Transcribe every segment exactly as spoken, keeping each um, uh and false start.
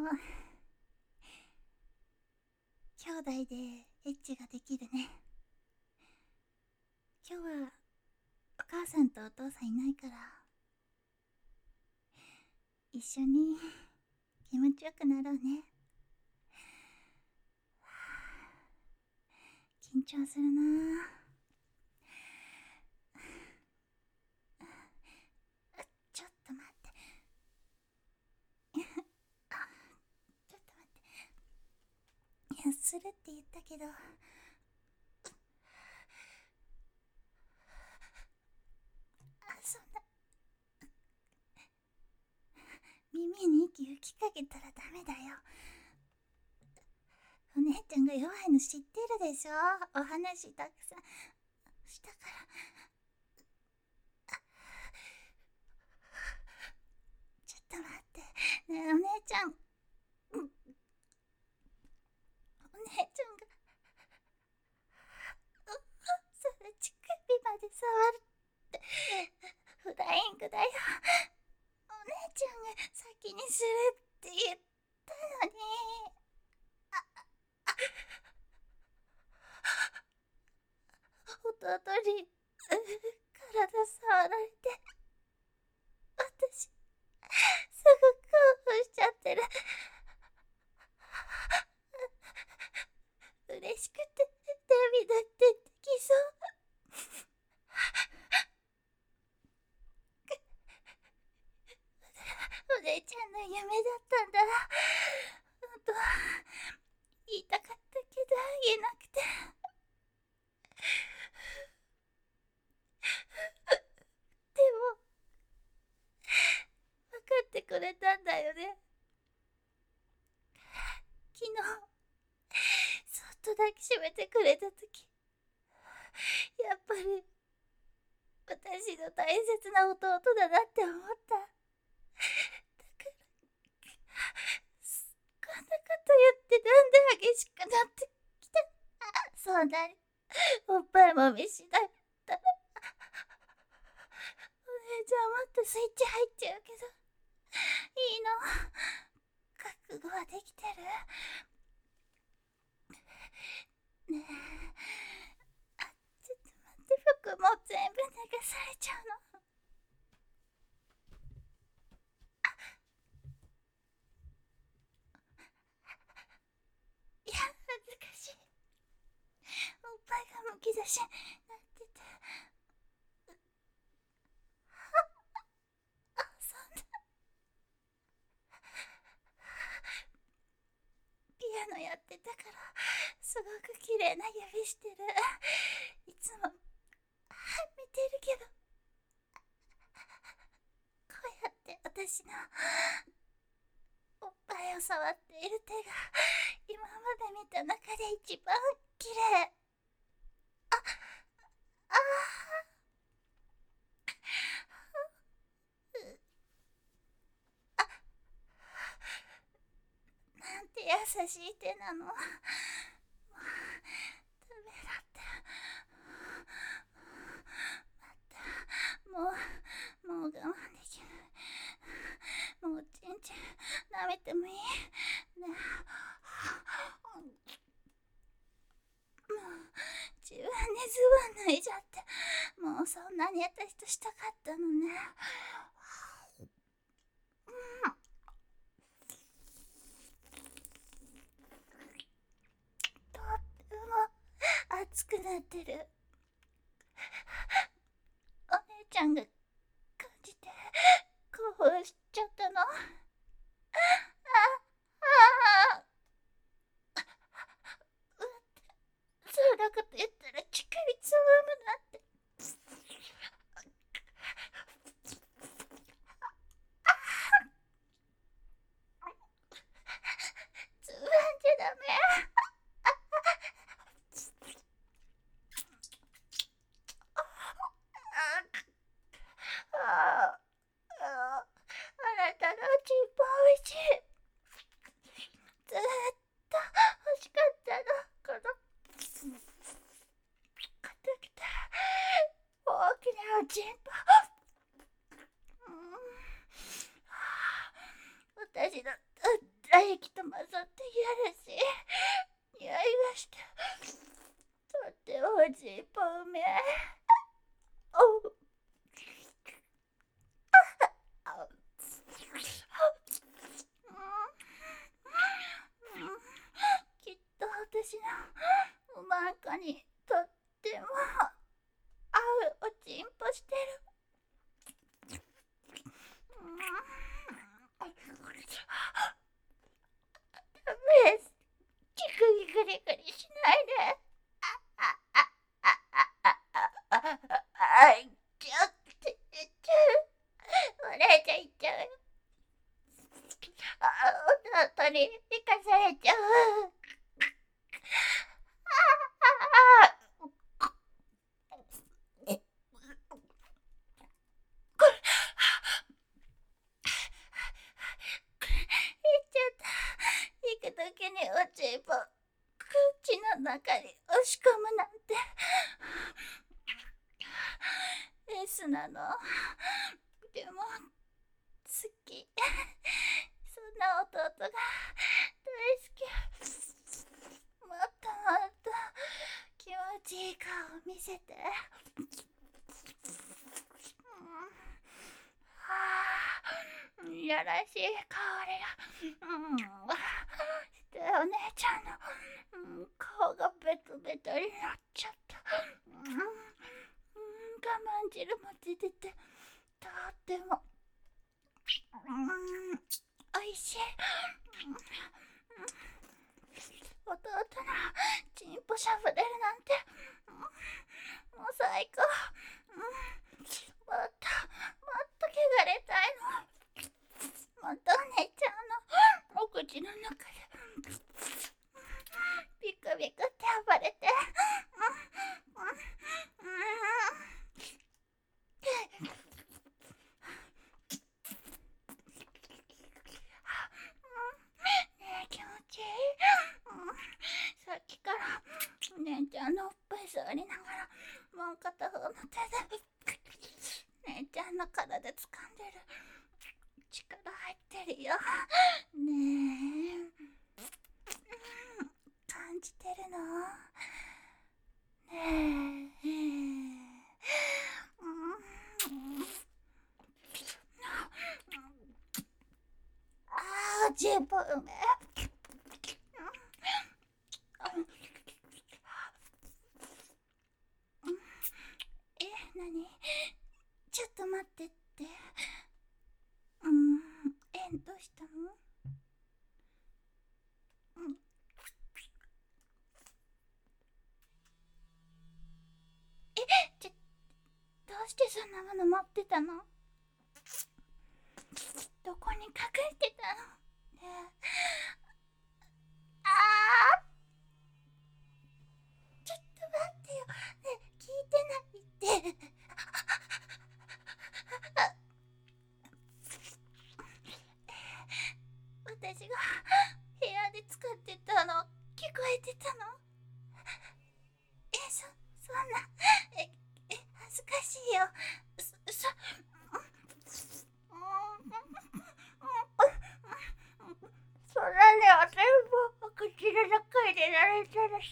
の兄弟でエッチができるね。今日はお母さんとお父さんいないから一緒に気持ちよくなろうね。緊張するなあ。ちょっと待ってあちょっと待って。いや、するって言ったけど、あ、そんな耳に息吹きかけたらダメだよ。お姉ちゃんが弱いの知ってるでしょ。お話たくさんしたから。ちょっと待ってねえ、お姉ちゃん、お姉ちゃんがそれ乳首まで触るってフライングだよ。お姉ちゃんが先にするって言ったのに。弟に体触られて私すぐ興奮しちゃってる。嬉しくて涙出てきそう。お姉ちゃんの夢だったんだ。本当は言いたかったけど言えなくて。でも分かってくれたんだよね。昨日そっと抱きしめてくれた時、やっぱり私の大切な弟だなって思った。だからこんなこと言ってなんで激しくなってきた。そんなにおっぱいもみしないったらお姉ちゃんもっとスイッチ入っちゃうけど、いいの、覚悟はできてるねえ。あ、ちょっと待って、服も全部脱がされちゃうの。いや、恥ずかしい。おっぱいがむき出しになってて。あ、そんな。ピアノやってたからすごく綺麗な指してる。いつも見てるけど、こうやって私のおっぱいを触っている手が今まで見た中で一番綺麗。あああ、なんて優しい手なの。もうダメだって。待って、もうもう我慢できない。もうちんちん舐めてもいいね。もう自分でズボン脱いじゃって、もうそんなに私としたかったのね。とっても熱くなってる。お姉ちゃんが感じて興奮しちゃったの。ああ、そんなこと言ったら乳首つまむなんて。つまんじゃダメ。 にとっても合うおちんぽしてる。ダメです。ギクギクギクリしないで。ああああああああいっちゃっていっちゃう。お姉ちゃんいっちゃうよ。あ弟に生かされちゃう。行くときにおちんぽ口の中に押し込むなんて S なの。でも好き。そんな弟が大好き。もっともっと気持ちいい顔を見せて。やらしい香りが、うん、してお姉ちゃんの、うん、顔がベトベトになっちゃった、うんうん、我慢汁も出ててとっても、うん、おいしい、うんうん、弟のチンポしゃぶれるなんて、うん、もう最高、うん、もっともっと汚れたいの。もっとお姉ちゃんのお口の中でビクビクって暴れて、ねえ気持ちいい。さっきからお姉ちゃんのおっぱい触りながらもう片方の手で姉ちゃんの体掴んでる。力入ってるよ。ねえ、うん、感じてるの？ねえ、うん、ああ、チンポうめえ。え、なに？ちょっと待ってって。うん、え、どうしたの？うん、え、ちょ、どうしてそんなもの持ってたの？どこに隠してたの？ねえ、あー、ちょっと待ってよ。ねえ、聞いてないって。私が部屋で使ってたの聞こえてたの？え、そ、そんな、え、え、恥ずかしいよ。そ、そ、そんなに私も口の中入れられたら喋れ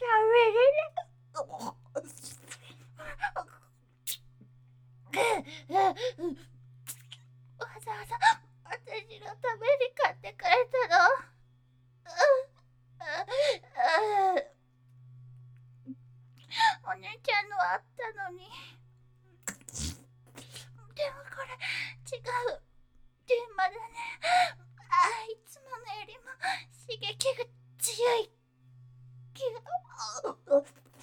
ない。わざわざ私のために買ってくれたの？お姉ちゃんのあったのに。でもこれ違う。電話だね。あ、いつものよりも刺激が強い気が。どう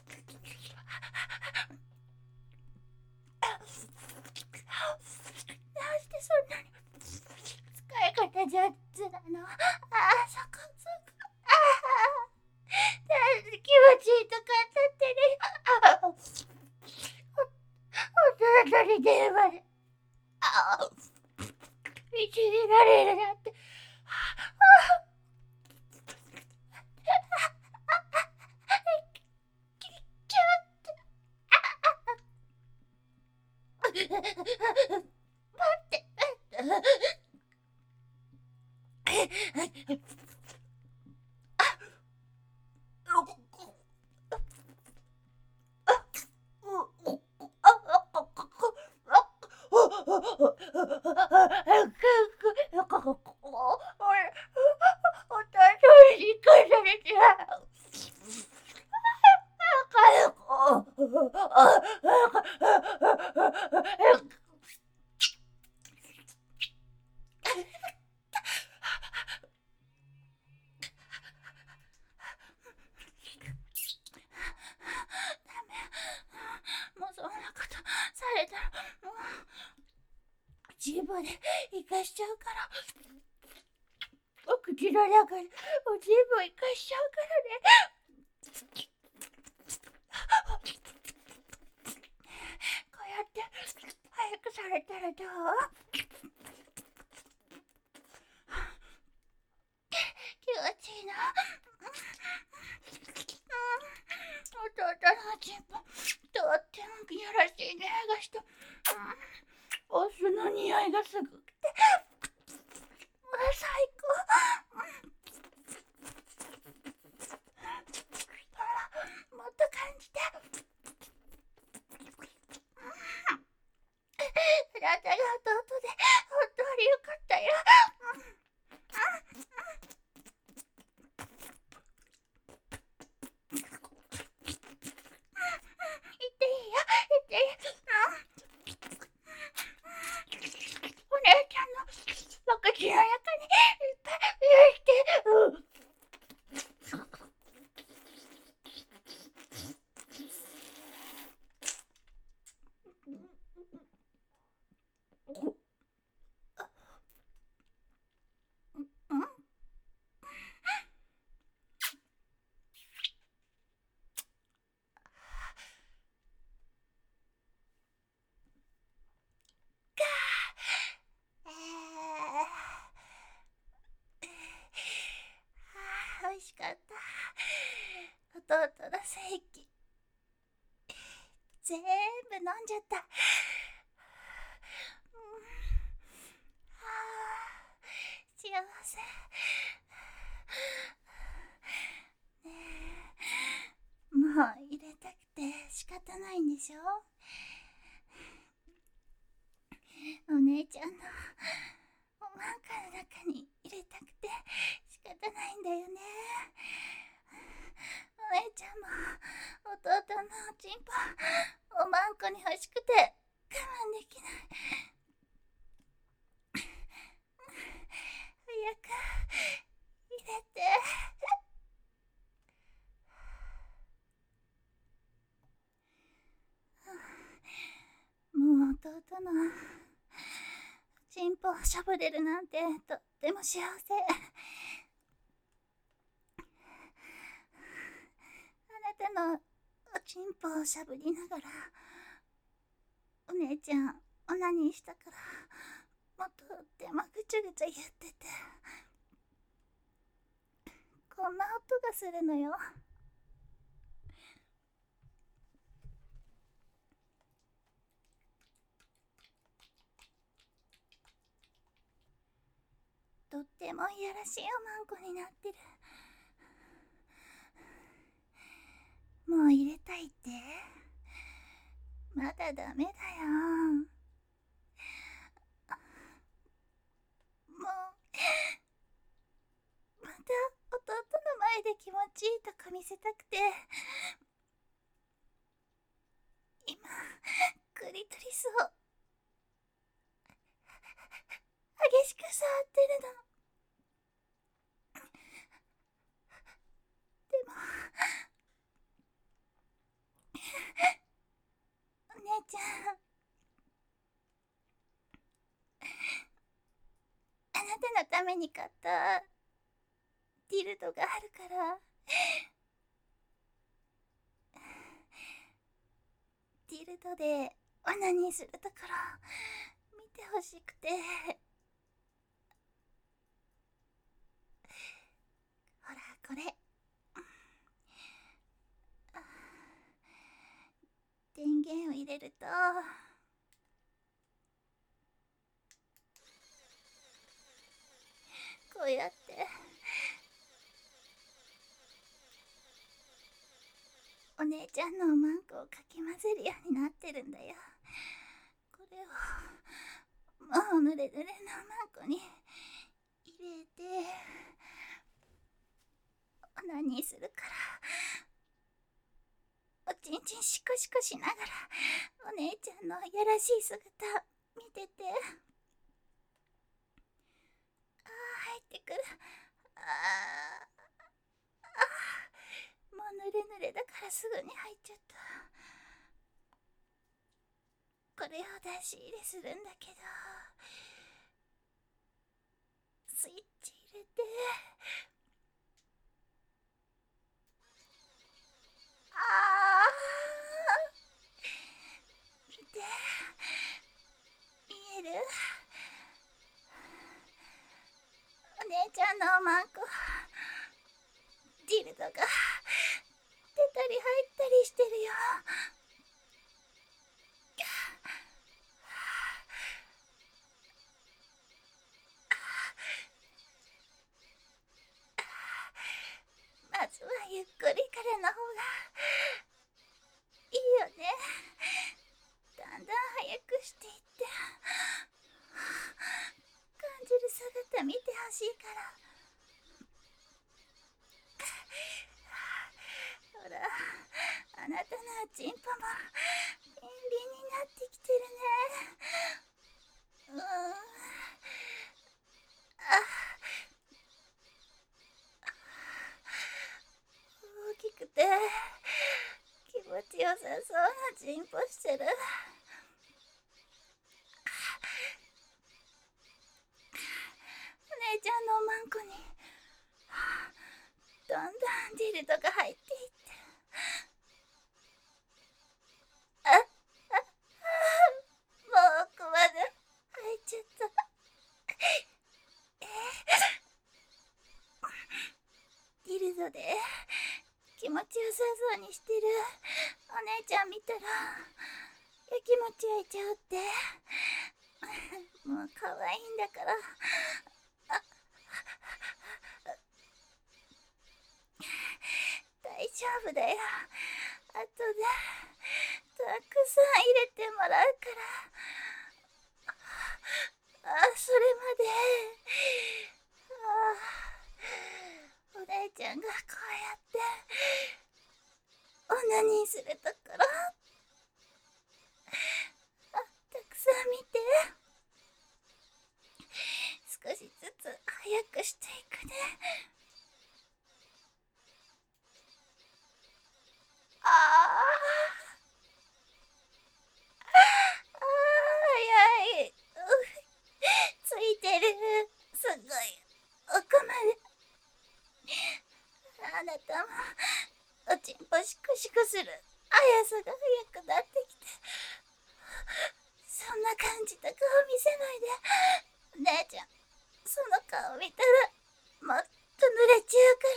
してそんなに使い方上手なの？ああ、そこそこ。ああ、なんで気持ちいいとか当たってるよ。あ、弟に電話で。ああ、いじめられるなんて。待って。お誕生日に返されて。 ジーボで生かしちゃうから。お口の中におジーボ生かしちゃうからね。こうやって早くされたらどう？気持ちいいな。弟のチンポ、とってもいやらしい匂いがして、お酢の匂いがすごくて、最高。ほら、もっと感じて。あなたが弟で本当によかったよ。言っていいよ、言っていい。お姉ちゃんのお口の中にいっぱい入れて、美味しかった。弟の精液全部飲んじゃった。うん、はあ、幸せ。ねえ、もう入れたくて仕方ないんでしょ。お姉ちゃんのおまんかの中に入れたくて仕方ないんだよね。お姉ちゃんも弟のおちんぽおまんこに欲しくて我慢できない。早く入れて。もう弟のちんぽをしゃぶれるなんてとっても幸せ。あなたのおちんぽをしゃぶりながらお姉ちゃんオナニーしたからもうとってもぐちゃぐちゃ言ってて、こんな音がするのよ。とってもいやらしいおまんこになってる。もう入れたいって？まだダメだよ。もうまた弟の前で気持ちいいとこ見せたくて、今クリトリスを激しく触ってるの。でもお姉ちゃん、あなたのために買ったディルドがあるからディルドでオナニーするところ見てほしくて。ほらこれ、電源を入れるとこうやってお姉ちゃんのおまんこをかき混ぜるようになってるんだよ。これをもうぬれぬれのおまんこに入れてオナニーするから、おちんちんシコシコしながらお姉ちゃんのやらしい姿見てて。あー、入ってくる。あーあー、もうぬれぬれだからすぐに入っちゃった。これを出し入れするんだけど、 のおまんこ、ディルドが出たり入ったりしてるよ。まずはゆっくりからの方がいいよね。だんだん早くしていって感じる姿見てほしいから。ほら、あなたのチンポもビンビンになってきてるね。うん。あ、大きくて気持ちよさそうなチンポしてる。お姉ちゃんのおまんこにどんどんディルドが入っていって、あ、あ、あ、もう奥まで入っちゃった。えー、ディルドで気持ちよさそうにしてるお姉ちゃん見たらやきもち焼いちゃうって。もう可愛いんだから。あ、大丈夫だよ。あとでたくさん入れてもらうから。あ、それまで。あ、お姉ちゃんがこうやってオナニーするところ、あ、たくさん見て。少しずつ早くしていくね。ああ、ああ、早い。ついてる。すごい奥まで。あなたもおちんぽシクシクする速さが速くなってきて、そんな感じた顔見せないで。姉ちゃん、その顔見たらもっと濡れちゃうから。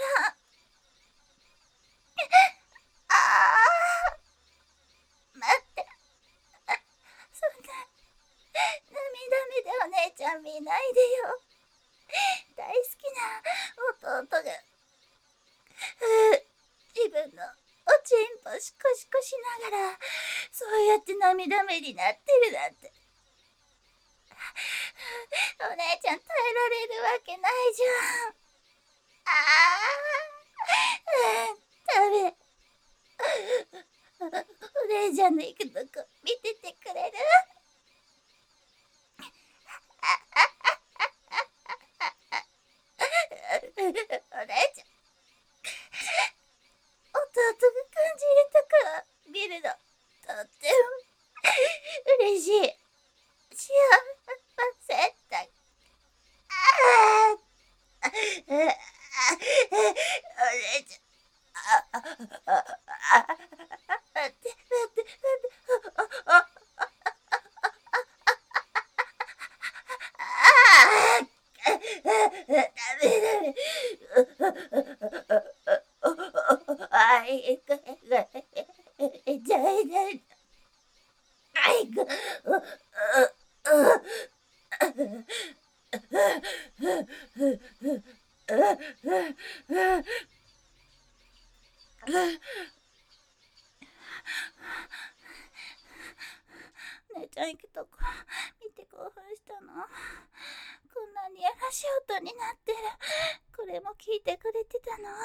ああ、待って。あ、そんな涙目でお姉ちゃん見ないでよ。大好きな弟が自分のおちんぽシコシコしながらそうやって涙目になってるなんて、お姉ちゃん耐えられるわけないじゃん。ああ、ダメ。お姉ちゃんの行くとこ見ててくれる？お姉ちゃん、弟が感じ入れたから見るのとっても嬉しい。幸せだ。ああ、お姉ちゃん、ああ、ああ、あ、待って待って待って、ああ、ああ、ダメダメ。あいこが痛い痛い。あいこ。姉ちゃん行くとこ見て興奮したの。こんなにやらしい音になってる。これも聞いてくれてたの？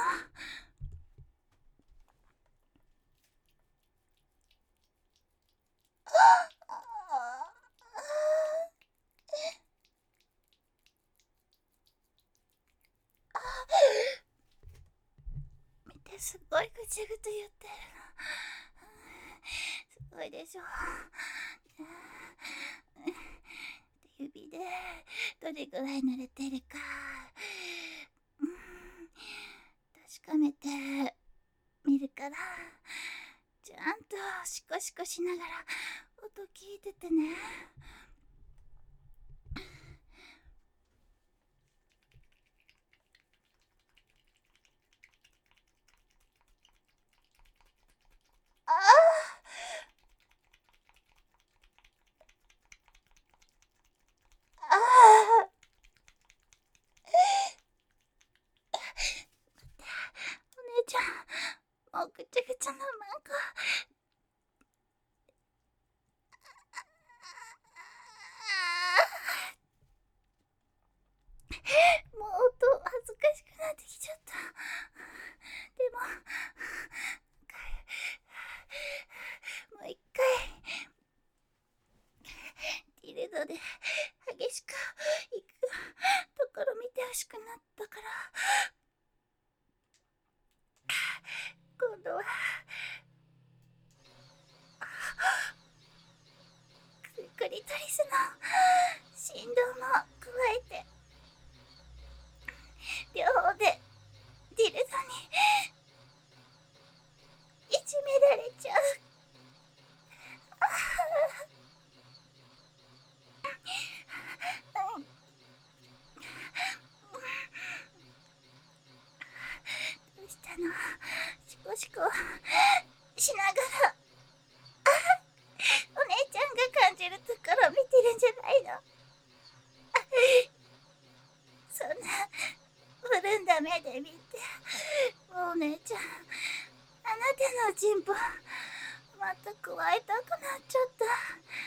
見て、すごいぐちぐち言ってるの。すごいでしょ。指でどれぐらい濡れてるか、うん、確かめてみるから、ちゃんとシコシコしながら音聞いててね。 ちゃんのマンゴー。もう音恥ずかしくなってきちゃった。でももう一回ディルドで激しく行くところ見てほしくなったから、今度はクリトリスの振動も加えて両方でディルドにいじめられちゃう。どうしたの？シコシコしながらお姉ちゃんが感じるところ見てるんじゃないの？そんな潤んだ目で見て、もうお姉ちゃん、あなたのチンポまたくわえたくなっちゃった。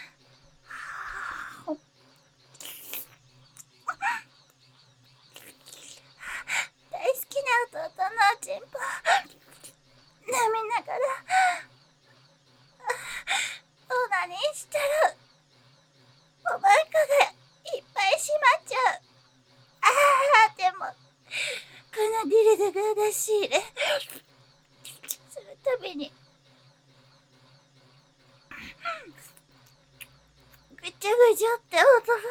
大好きな弟のチンポ舐めながらオナニーしたらおまんこがいっぱいしまっちゃう。ああ、でもこのディルドが出し入れするたびにぐちゃぐちゃって音が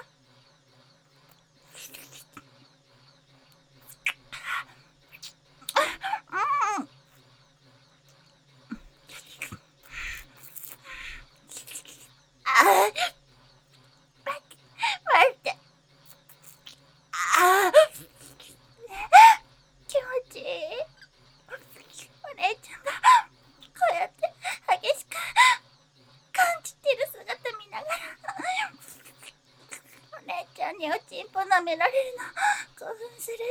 におちんぽ舐められるの興奮する。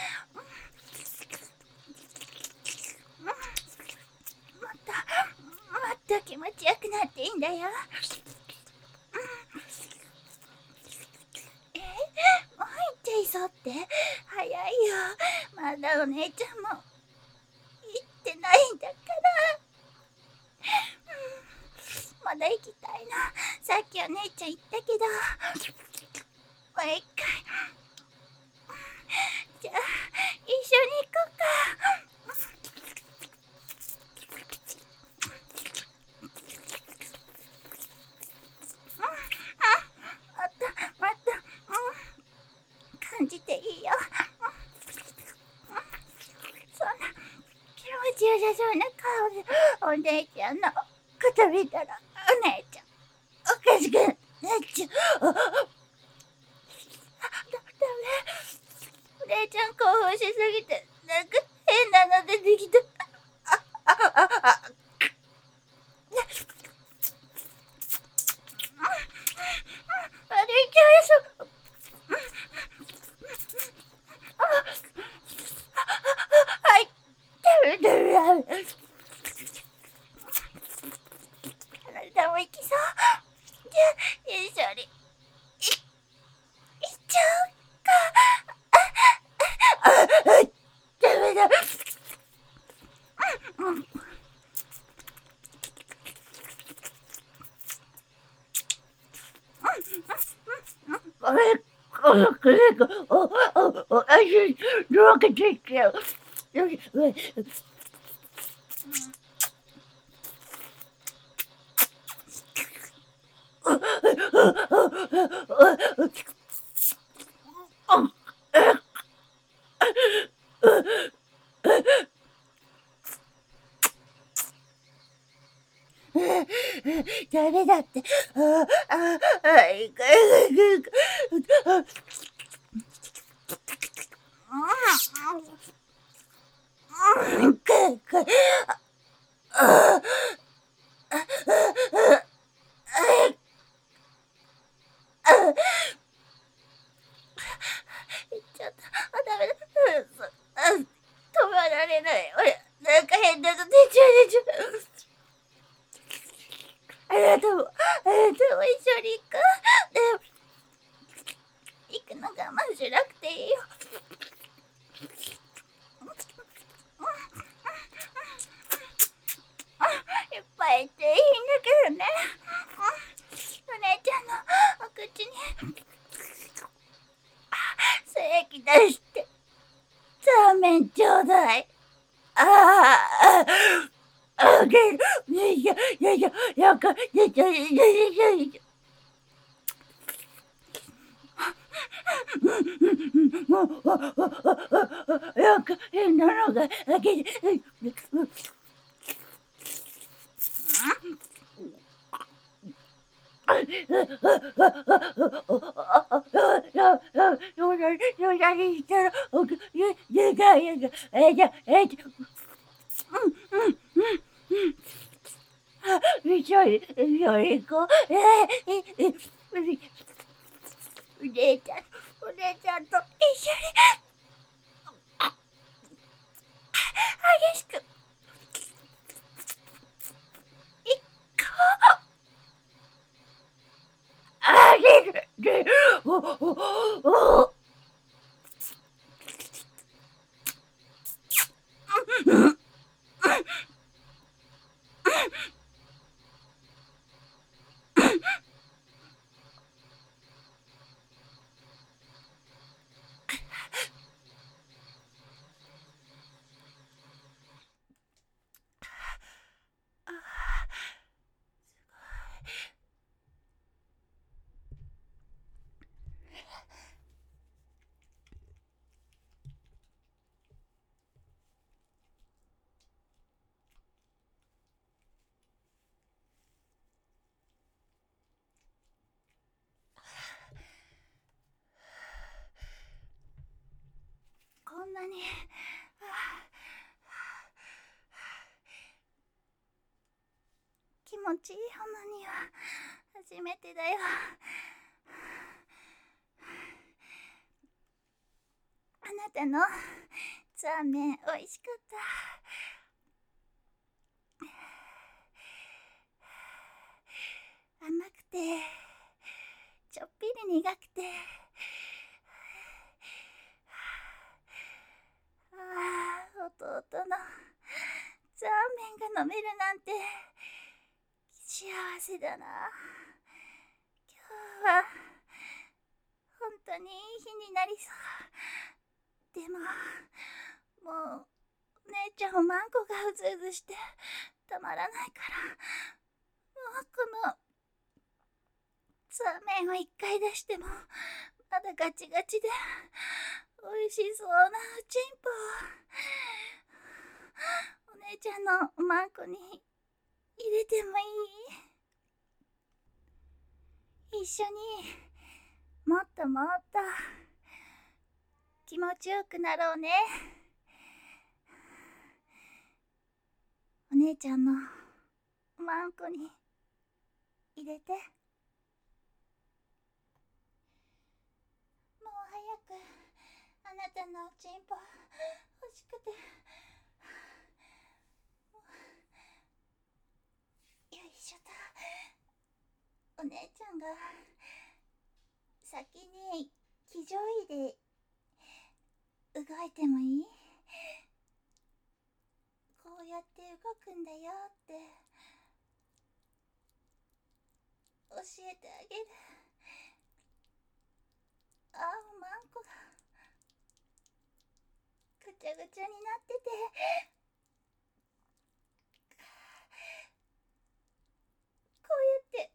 もっともっと気持ちよくなっていいんだよ。え、もう行っちゃいそうって早いよ。まだお姉ちゃんも行ってないんだから。まだ行きたいな。さっきお姉ちゃん言ったけどもう一回。じゃあ一緒に行こうか。もっともっと感じていいよ。そんな気持ちよさそうな顔でお姉ちゃんの肩見たらお姉ちゃんおかしくなっちゃう。お姉ちゃん興奮しすぎてなんか変なの出てきた。あああああれいけそう。はいダメダメダメ。体もいきそう。じゃあ一緒にいいっちゃおうか。ああダメだ。これこのくれがおおお足のわけていっちゃう。よしよし。ダメだって。あああいかいかいかい。ちょっとあダメだ。止められない。俺なんか変なの出ちゃう出ちゃう。 な我慢しなくていいよ。いっぱい言っていいんだけどね。お姉ちゃんのお口に精液出してザーメンちょうだい。ああ、あげる。いやいやいや、やか、いやいやいやいやいや。もう、やか、変なのが、あげる。お姉ちゃん、お姉ちゃんと一緒に激しく行こう。あげる。おおお。こんなに気持ちいい花には初めてだよ。あなたのザーメンおいしかった。甘くてちょっぴり苦くて、ああ、弟のザーメンが飲めるなんて幸せだな。今日は本当にいい日になりそう。でももう姉ちゃんおまんこがうずうずしてたまらないから、もうこのザーメンを一回出してもまだガチガチでおいしそうなおちんぽをお姉ちゃんのおまんこに入れてもいい？一緒にもっともっと気持ちよくなろうね。お姉ちゃんのおまんこに入れて。もう早くあなたのおちんぽ欲しくて。よいしょと。お姉ちゃんが先に騎乗位で動いてもいい？こうやって動くんだよって教えてあげる。ああ、おまんこがぐちゃぐちゃになってて、こうやって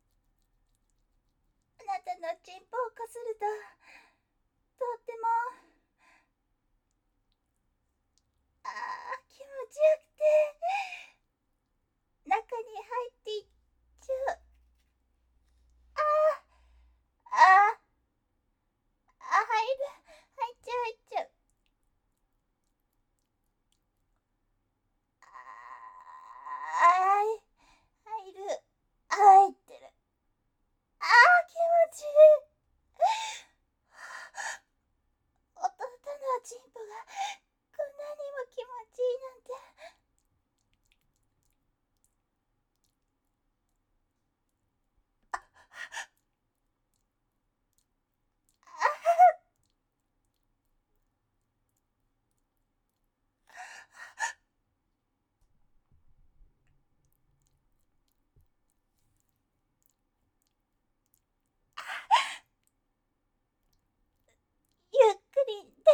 あなたのチンポをこするととってもああ気持ちよくて中に入っていっちゃう。あああああ入る入っちゃう入っちゃう。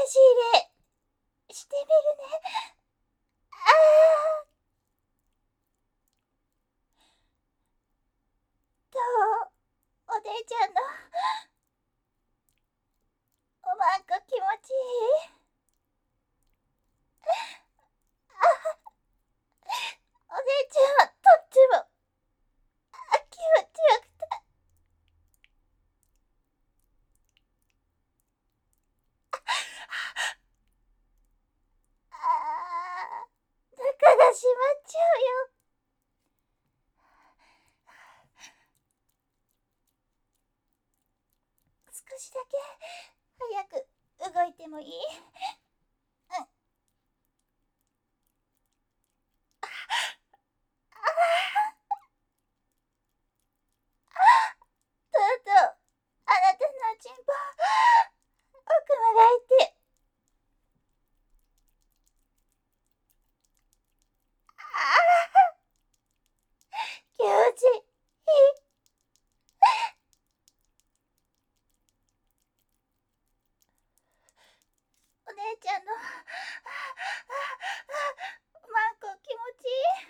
し入れしてみるね。ああ。どう？お姉ちゃんのおまんこ気持ちいい？お姉ちゃんはとってもあ気持ちよくて。ああ、中が閉まっちゃうよ。少しだけ早く動いてもいい？うん。ああ。とうとうあなたのチンポ奥まで入って。ああ、気持ちいい。お姉ちゃんのおまんこ気持ちいい。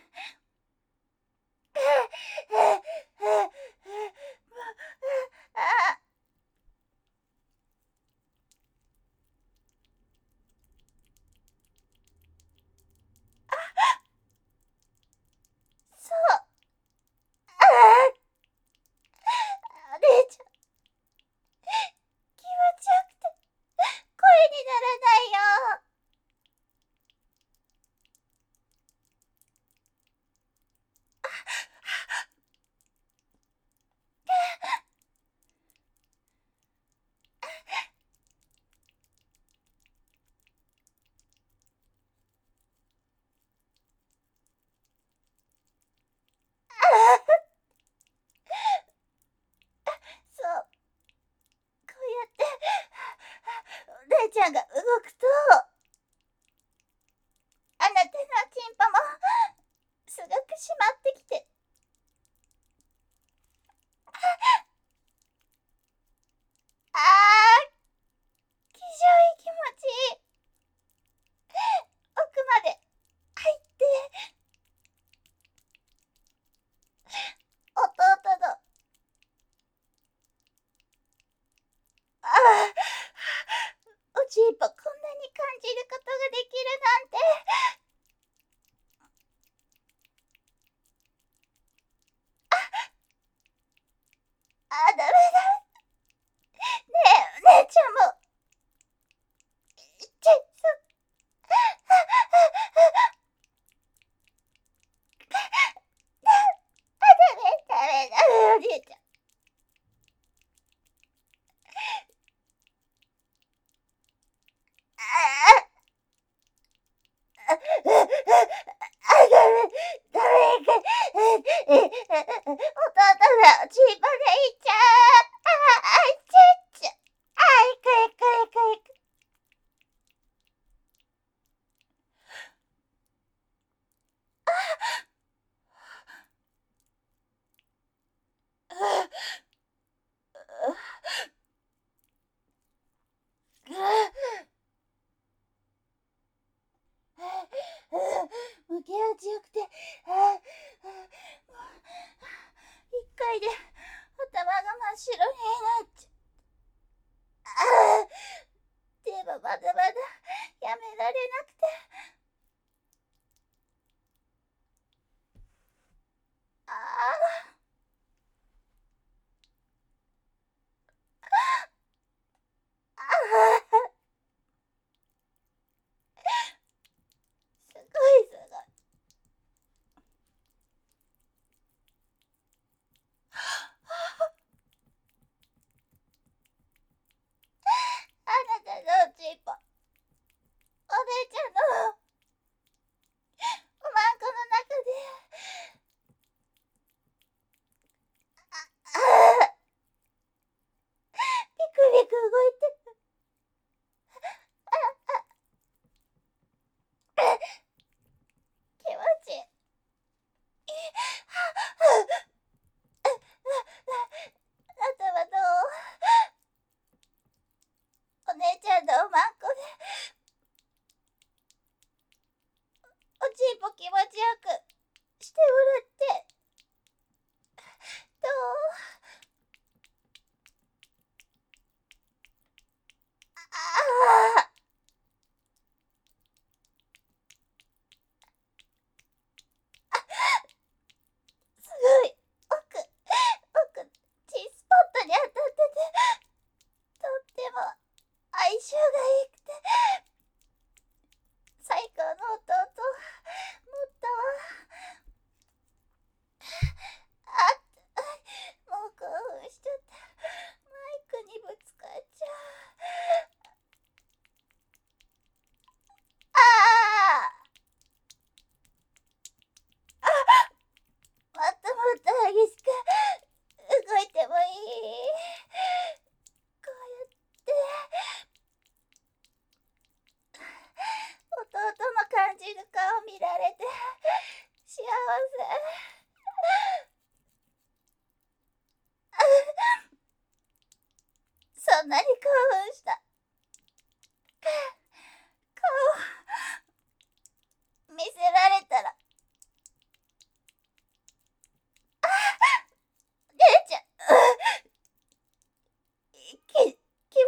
あそう。ああ。お姉ちゃん気持ちよくて声にならないよ。そう。こうやってお姉ちゃんが動くとあなたのチンポもすごく締まってきて。ああ、気丈い気持ちいい。奥まで入って弟のああ、おちんぽこんな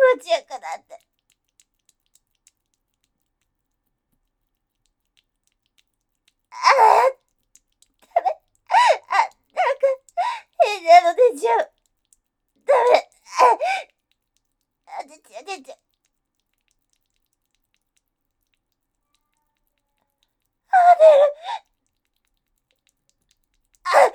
持ちよくなって。ああ、ダメ。あ、なんか、変なの出ちゃう。ダメ。あ、出ちゃう、出ちゃう。あ、出る。あ、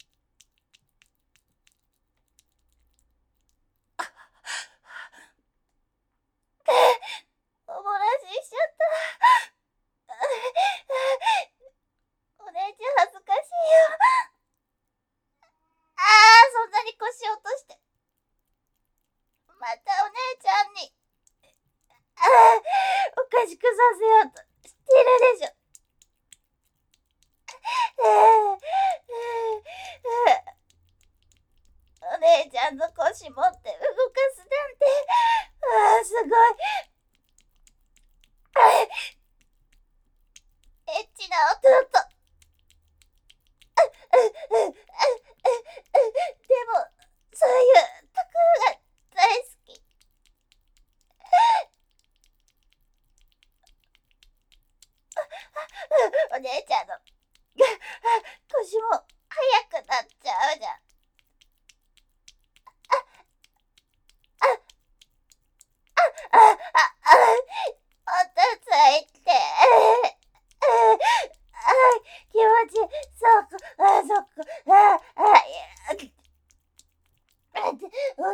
お漏らししちゃった。お姉ちゃん恥ずかしいよ。ああ、そんなに腰落として。またお姉ちゃんに。ああ、おかしくさせようとしてるでしょ。お姉ちゃんの腰持って動かすなんて、ああ、すごい。エッチな弟。でも、そういうところが大好き。お姉ちゃんの腰も速くなっちゃうじゃん。あ、あ、あ、お手ついて。あ、気持ちいい。そこ、あ、そこ、あ、あ、いや、あ、もう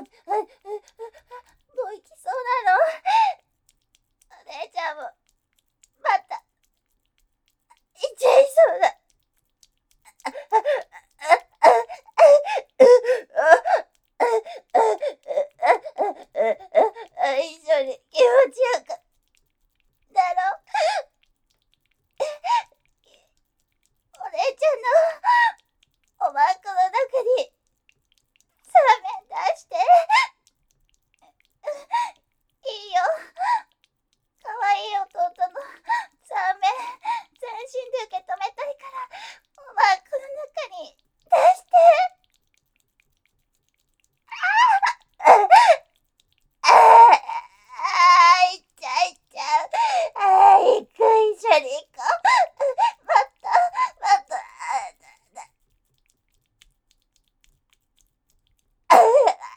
行きそうなの。お姉ちゃんも、また、行っちゃいそうだ。一緒に気持ちよくなろう。お姉ちゃんのおまんこの中にサーメン出して。いいよ。かわいい弟のサーメン全身で受け止めたいから、おまんこの中に出して。ああ、ああ、いっちゃいっちゃう。ああ、行く、一緒に行こう。また、また、ああ、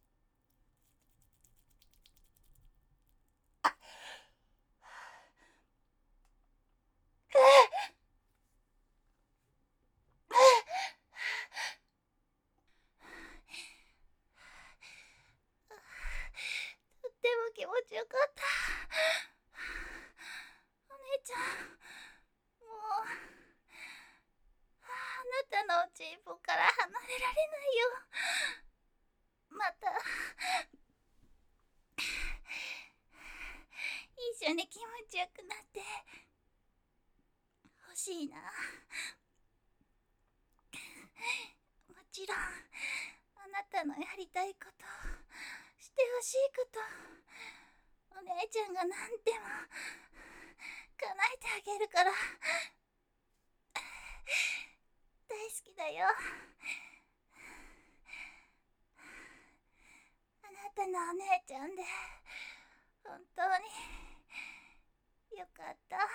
とっても気持ちよかった。お姉ちゃん、もう、あなたのチンポから離れられないよ。また、一緒に気持ちよくなってほしいな。もちろん、あなたのやりたいこと、してほしいこと、お姉ちゃんが何でも叶えてあげるから。大好きだよ。あなたのお姉ちゃんで本当によかった。